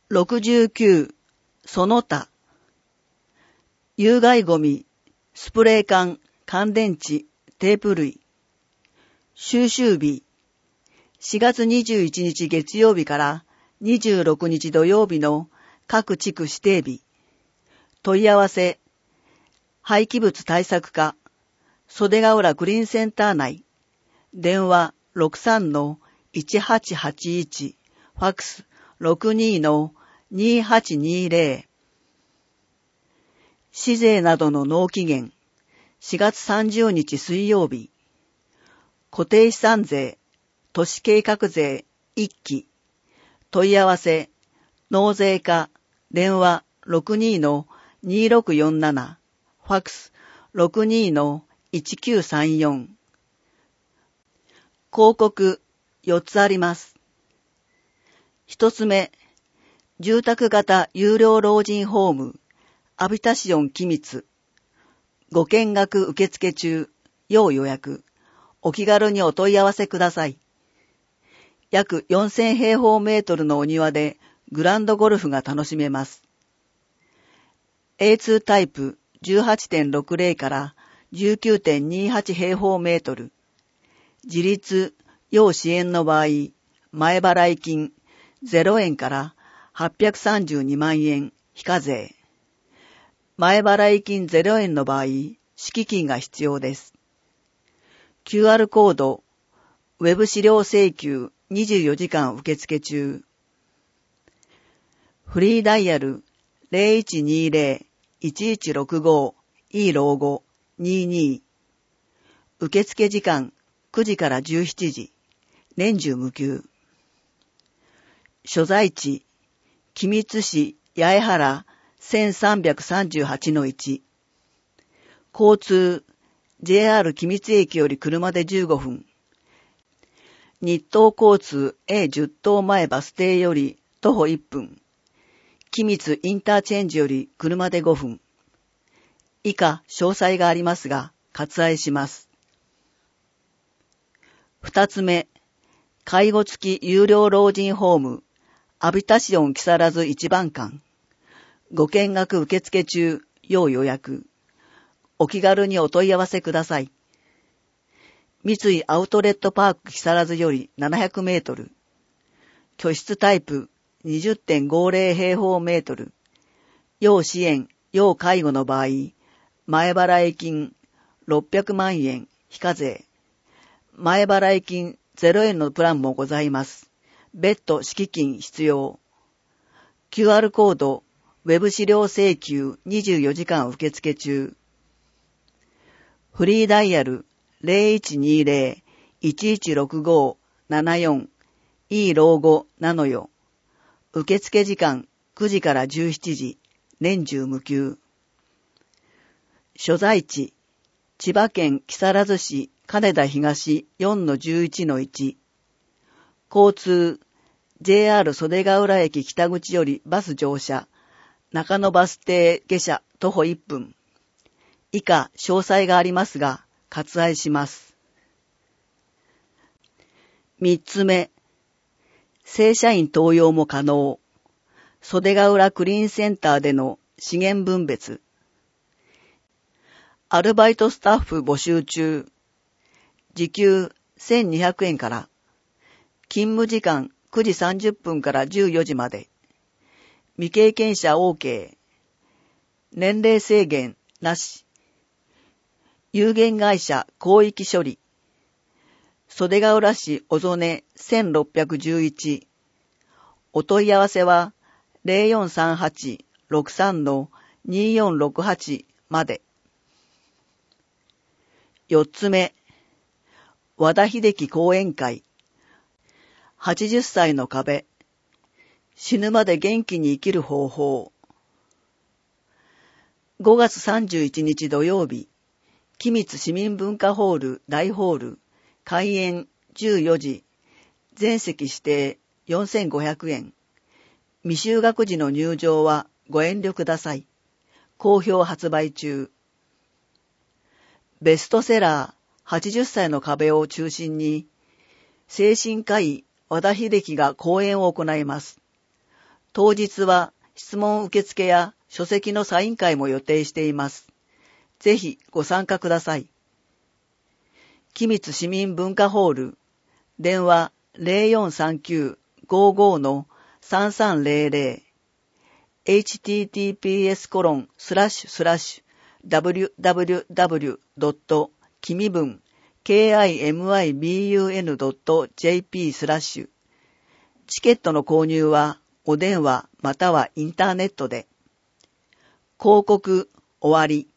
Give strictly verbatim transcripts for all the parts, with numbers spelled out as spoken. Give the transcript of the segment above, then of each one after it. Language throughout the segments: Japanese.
ろくじゅうきゅう、その他。有害ゴミ、スプレー缶、乾電池、テープ類。収集日、しがつにじゅういちにち月曜日からにじゅうろくにち土曜日の各地区指定日。問い合わせ、廃棄物対策課、袖ヶ浦クリーンセンター内。電話 ろくさんのいちはちはちいち、ファックス ろくにのにはちにぜろ。市税などの納期限、しがつさんじゅうにち水曜日。固定資産税、都市計画税いっき。問い合わせ、納税課、電話 ろくにのにろくよんなな、ファックス ろくにのいちきゅうさんよん。広告よっつあります。一つ目、住宅型有料老人ホーム、アビタシオン君津。ご見学受付中、要予約。お気軽にお問い合わせください。約よんせんへいほうメートルのお庭でグランドゴルフが楽しめます。エーツー タイプ じゅうはちてんろくぜろ から じゅうきゅうてんにはちへいほうメートル。自立、要支援の場合、前払い金ゼロえんからはっぴゃくさんじゅうにまんえん非課税。前払い金ゼロえんの場合、敷金が必要です。キューアール コード、ウェブ資料請求にじゅうよじかん受付中。フリーダイヤル ゼロいちにゼロ いちいちろくご い 老後にじゅうに。受付時間くじからじゅうしちじ。年中無休。所在地、君津市八重原せんさんびゃくさんじゅうはちのいち。交通、ジェイアール 君津駅より車でじゅうごふん。日東交通 エーじゅう 棟前バス停より徒歩いっぷん。君津インターチェンジより車でごふん。以下詳細がありますが、割愛します。二つ目、介護付き有料老人ホーム、アビタシオン木更津一番館。ご見学受付中、要予約。お気軽にお問い合わせください。三井アウトレットパーク木更津よりななひゃくメートル。居室タイプ にじゅってんごぜろ 平方メートル。要支援、要介護の場合、前払い金ろっぴゃくまんえん非課税。前払い金ゼロえんのプランもございます。別途敷金必要。キューアール コード、ウェブ資料請求にじゅうよじかん受付中。フリーダイヤル ゼロいちにゼロ いちいちろくご ななよん い 老後なのよ。受付時間くじからじゅうしちじ。年中無休。所在地、千葉県木更津市金田東 よんのじゅういちのいち。交通、ジェイアール 袖ヶ浦駅北口よりバス乗車。中野バス停下車徒歩いっぷん。以下詳細がありますが、割愛します。三つ目、正社員登用も可能。袖ヶ浦クリーンセンターでの資源分別。アルバイトスタッフ募集中。時給せんにひゃくえんから。勤務時間くじさんじゅっぷんからじゅうよじまで。未経験者 OK。年齢制限なし。有限会社広域処理。袖ヶ浦市小曽根せんろっぴゃくじゅういち。お問い合わせはゼロよんさんはち ろくさんのによんろくはちまで。四つ目、和田秀樹講演会。はちじゅっさいの壁。死ぬまで元気に生きる方法。ごがつさんじゅういちにち土曜日、君津市民文化ホール大ホール、開演じゅうよじ、全席指定よんせんごひゃくえん。未就学児の入場はご遠慮ください。好評発売中。ベストセラーはちじゅっさいの壁を中心に、精神科医和田秀樹が講演を行います。 当日は質問受付や書籍のサイン会も予定しています。ぜひご参加ください。君津市民文化ホール、電話 ゼロよんさんきゅう ごーごー のさんさんゼロゼロ エイチティーティーピーエス コロンスラッシュスラッシュ ダブリュダブリュダブリュ ドット きみぶん ケーアイエムアイビーユーエヌ ドット ジェーピー スラッシュチケットの購入はお電話またはインターネットで。広告終わり。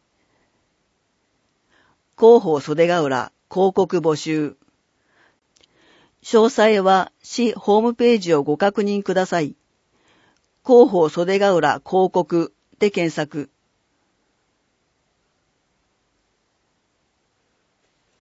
広報袖ヶ浦広告募集。詳細は市ホームページをご確認ください。広報袖ヶ浦広告で検索。